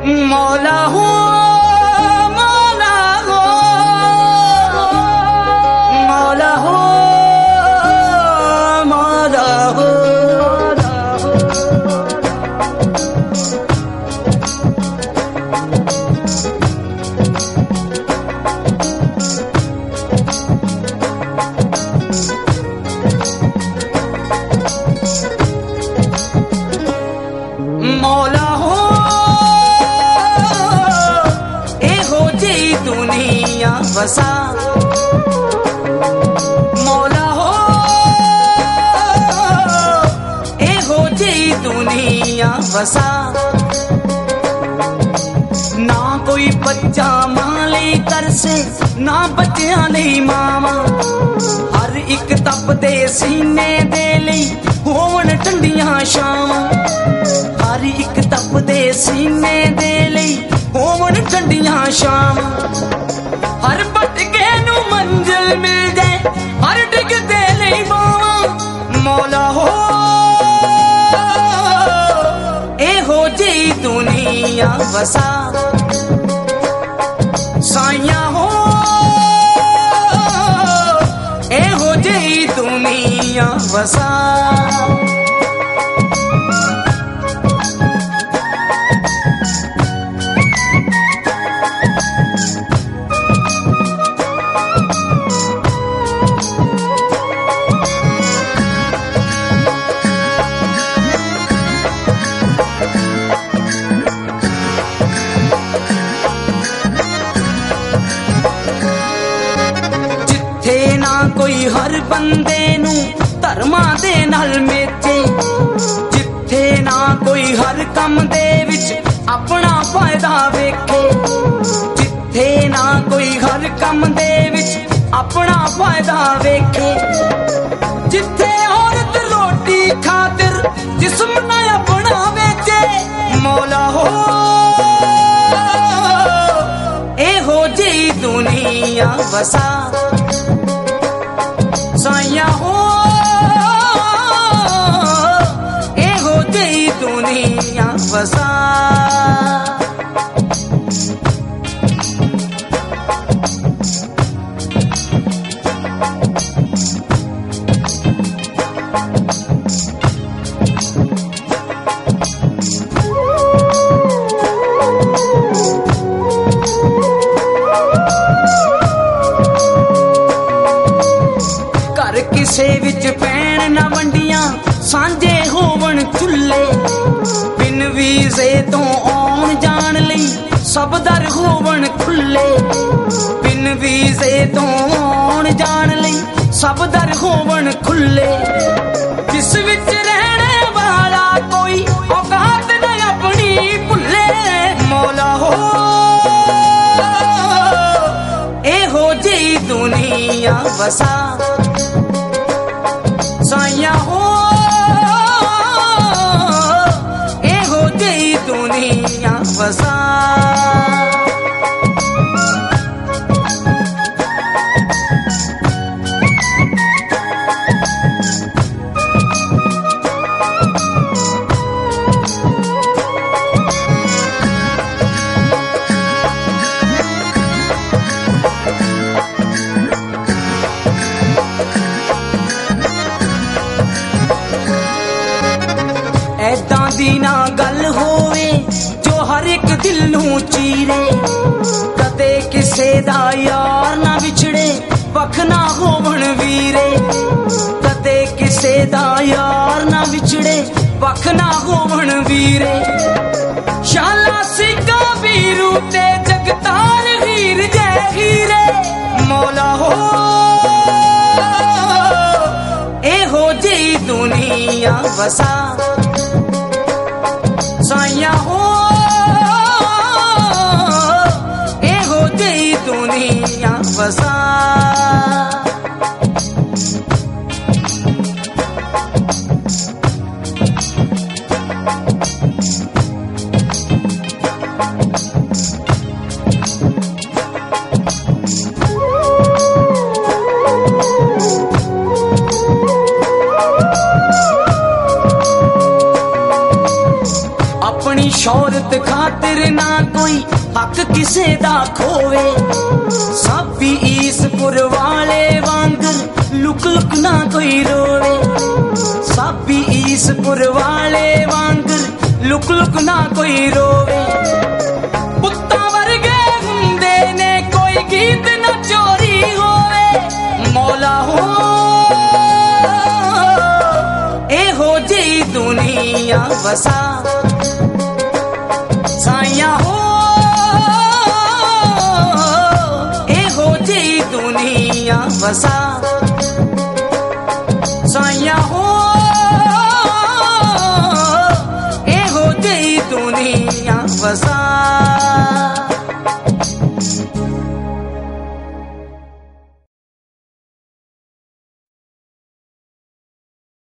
मौला हो मौला हो मौला हो मौला हो मौला हो एहो जी दुनिया वसा मौला हो एहो जी दुनिया वसा ना कोई बच्चा माली तरसे ना बच्चियां नहीं मावा हर एक तपदे सीने दे लई होवन ठंडियां शावां हर एक तपदे सीने दे लई होवन ठंडियां शाम हर भटके नू मंजिल मिल जाए हर डिगदे लई बावां मौला हो एहो जी दुनिया वसा साइया हो एहो जी दुनिया वसा कोई हर बंदे नू धर्मा दे नाल मेचे जिथे ना कोई हर कम दे विच अपना फायदा वेखे जिथे ना कोई हर कम दे विच अपना फायदा वेखे जिथे औरत रोटी खातिर जिस्म ना अपना वेचे मौला हो एहो जी दुनिया वसा साइया हो एहो जी दुनिया वसा किसे विच पैण न वंडियां सांझे होवन चुल्ले बिन वीजे तो आउण जाण लई सब दर होवन खुले बिन वीजे तो आउण जाण लई सब दर होवन खुले जिस विच रहने वाला कोई औकात न अपनी भुले मौला हो एहो जी दुनिया वसा साइया हो एहो जी दुनिया वसा ऐदां दी ना गल होवे जो हर एक दिल नू चीरे कदे किसे दा यार ना विछड़े वख ना होवन वीरे कदे किसे दा यार ना विछड़े वख ना होवन वीरे शाला सिक्का वीरू ते जगतार हीर जय हीरे मौला हो एहो जी दुनिया वसा साइया हो एहो जी दुनिया वसा शौहरत औरत खातिर ना कोई हक किसे दा खोवे, सब भी ईसपुर वाले वांगर लुक लुक ना कोई रोवे, सब भी ईसपुर वाले वांगर लुक लुक ना कोई रोवे। पुत्ता वर्गे हुंदे ने कोई गीत ना चोरी होवे, मौला हो एहो जी दुनिया बसा, साइया हो एहो जी दुनिया बसा, साइया हो एहो जी दुनिया बसा।